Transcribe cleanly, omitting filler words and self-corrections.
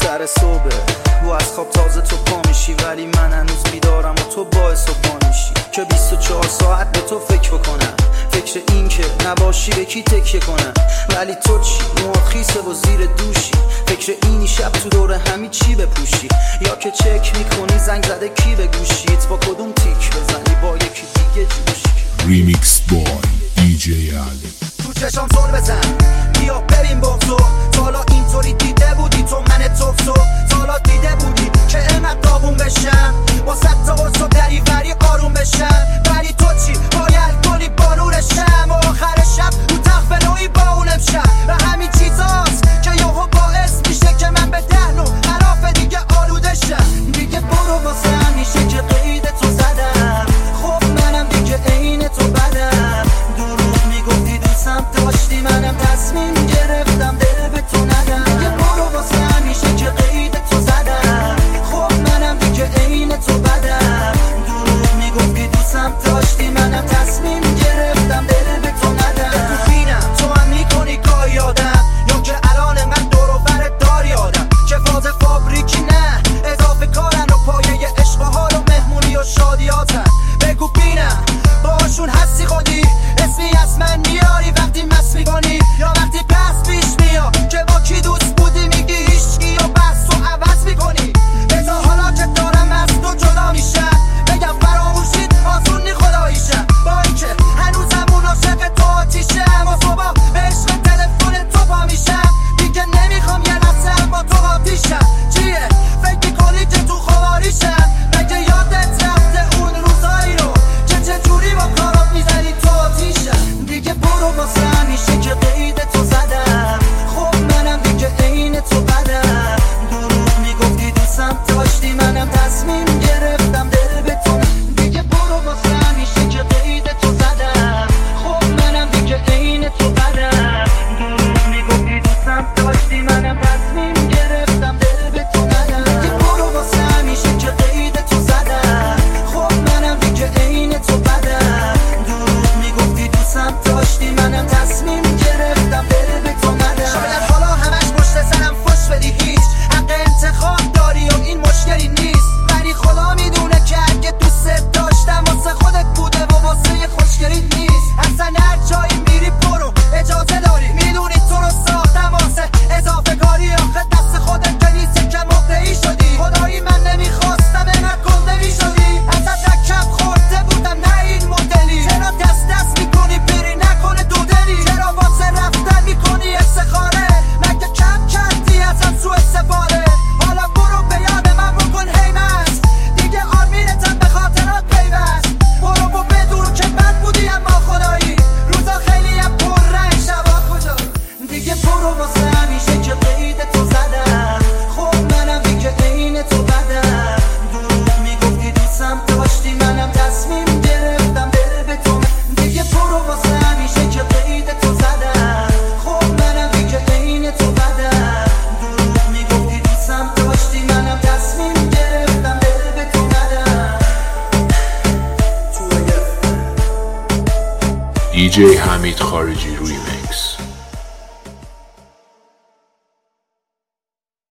سر صبح و از خواب تازه تو پا میشی، ولی من هنوز بیدارم و تو باعث و پا میشی که 24 ساعت به تو فکر بکنم، فکر این که نباشی به کی تکیه کنم. ولی تو چی؟ موات خیسه و زیر دوشی، فکر اینی شب تو دور همی چی بپوشی، یا که چک میکنی زنگ زده کی به گوشیت، با کدوم تیک بزنی با یکی دیگه جوشی. ریمیکس بای دیجی علی. تو چشام زل بزن بیا بریم بغضو، تا حالا اینطوری دیده بودی تو من توفسو، تا حالا دیده بودی که اینقدر داغون بشم با صد تا قرص و دریوری آروم بشم. ولی تو چی؟ باید کنی بارونشم و آخر شب رو تخت به نوعی با اونم شم و همین چیزاست که یهو باعث میشه که من به دهن و خلاف دیگه آلوده شم. دیگه برو واسه همیشه که قید تو زدم، خب منم دیگه عین تو بدم. دروغ میگفتی دوستم داشتی، منم تصمیم گرفتم دل به تو ندم. دیگه برو واسه همیشه که قید تو زدم، خب منم دیگه عین تو بدم. دروغ میگفتی دوستم داشتی، منم تصمیم گرفتم دل به تو ندم. تو بینم تو هم میکنی گاهی یادم، یا که الان من دور و برت داری آدم که فاز فابریکی نه اضافه کارن و پایه عشق و حال و مهمونی و شادیاتن. بگو بینم باشون هستی خودی، اسمی از من میاری وقتی مست میکنی، یا وقتی پس پیش میاد که با کی دوست بودی میگی هیچکی و بس و عوض میکنی. بذار حالا که دارم از تو جدا میشم بگم فراموشید آسونی خداییشم، با این که هنوزم اون عاشق تو آتیشم و صبح به عشق تلفن تو پا میشم. دیگه نمیخوام یه لحظه با تو آتیشم. چیه؟ فکر میکنی که تو خواریشم؟ مگه یادت رفته اون روزایی رو که چجوری با کارات میزنی تو آتیشم؟ دیگه برو واسه همیشه که قید تو زدم، خب منم دیگه عین تو بدم. دروغ میگفتی دوستم داشتی، منم تصمیم گرفتم دل به تو. دیگه برو واسه همیشه که قید تو زدم، خب منم دیگه عین تو بدم. دروغ میگفتی دوستم داشتی، منم تصمیم گرفتم دل به تو ندم. دیگه برو واسه همیشه که قید تو زدم، خب منم دیگه عین تو بدم. دروغ میگفتی دوستم داشتی، منم تصمیم گرفتم دل به تو ندم. شاید حالا همش پشت سرم فش بدی، هیچ حق انتخاب داری و این مشکلی نیست، ولی خدا میدونه که اگه دوست داشتم واسه خودت بوده و واسه خوشگلیت نیست. اصلا هر جایی میری برو اجازه داری، میدونی تو رو ساختم واسه اضافه کاری، آخه دست خودت که نیست که مقطعی شدی. خدایی من نمیخواستم اینقدر گنده میشدی، اصلا دکم خورده بودم نه این مدلی. چرا دست میکنی بری نکنه دو دلی؟ چرا واسه رفتن میکنی استخاره؟ مگه کم کردی ازم سو استفاده؟ حالا برو به یاد من بکن هیمت، دیگه آرمینتم به خاطرات پیوست. برو و بدون که بد بودی اما خدایی روزا خیلی هم پر رنگ شبا کجایی. دیگه برو واسه همیشه که قید تو زدم، خب منم دیگه عین تو بدم. دروغ میگفتی دوستم داشتی، منم تصمیم گرفتم دل به تو. دیگه برو واسه همیشه که قید تو زدم، خب منم دیگه عین تو بدم. دروغ میگفتی دوستم داشتی، منم تصمیم گرفتم دل به تو ندم. دیجی حمید خارجی.